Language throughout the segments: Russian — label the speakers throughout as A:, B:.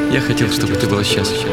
A: Я хотел, чтобы ты была счастлива.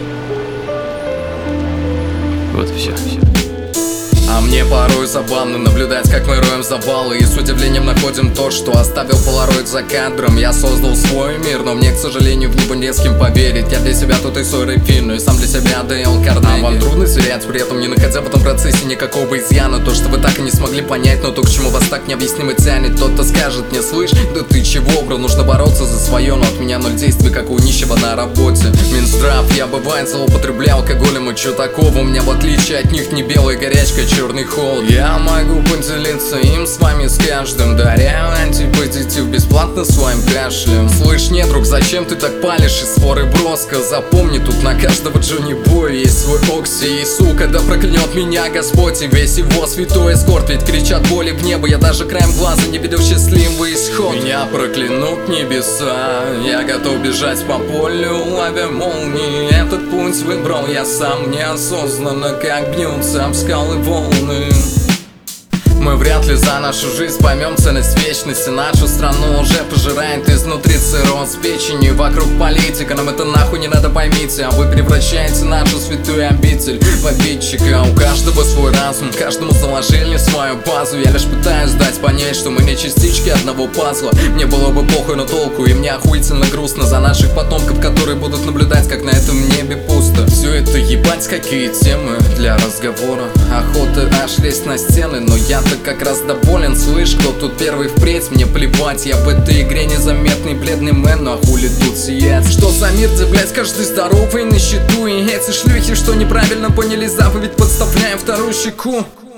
A: Вот и все.
B: А мне порой забавно наблюдать, как мы роем завалы и с удивлением находим то, что оставил полароид за кадром. Я создал свой мир, но мне, к сожалению, в него не с кем поверить. Я для себя тут и Сойер Финн, и сам для себя Дейл Карнеги. А вам трудно сверять, при этом не находя в этом процессе никакого изъяна. То, что вы так и не смогли понять, но то, к чему вас так необъяснимо тянет. Кто-то скажет мне: слышь, да ты чего, бро, нужно бороться за свое. Но от меня ноль действий, как у нищего на работе. Минздрав, я бывает злоупотреблял алкоголем, и чё такого? У меня в отличие от них не белая горячка, черный холод. Я могу поделиться им с вами, с каждым, даря антипозитив бесплатно своим кашлем. Слышь, не, друг, зачем ты так палишь из сфоры броска? Запомни, тут на каждого Джонни Боя есть свой Окси. И сука, да проклянет меня Господь и весь его святой эскорт. Ведь кричат боли в небо, я даже краем глаза не видел счастливый исход. Меня проклянут небеса, я готов бежать по полю, ловя молнии. Этот путь выбрал я сам неосознанно, как бьются об скалы волны. Мы вряд ли за нашу жизнь поймем ценность вечности. Нашу страну уже пожирает изнутри цирроз печени. Вокруг политика, нам это нахуй не надо, поймите. А вы превращаете нашу святую обитель в обидчика. У каждого свой разум, каждому заложили свою базу. Я лишь пытаюсь дать понять, что мы не частички одного пазла. Мне было бы похуй, но толку, и мне охуительно грустно за наших потомков, которые будут наблюдать, как на этом небе пусто. Все это ебать какие темы для разговора. Охота аж лезть на стены, но я как раз доволен. Слышь, кто тут первый впредь, мне плевать. Я в этой игре незаметный бледный мэн, ну а хули тут сиять? Что за мир, где, блять, каждый здоровый на счету? И эти шлюхи, что неправильно поняли заповедь, подставляем вторую щеку.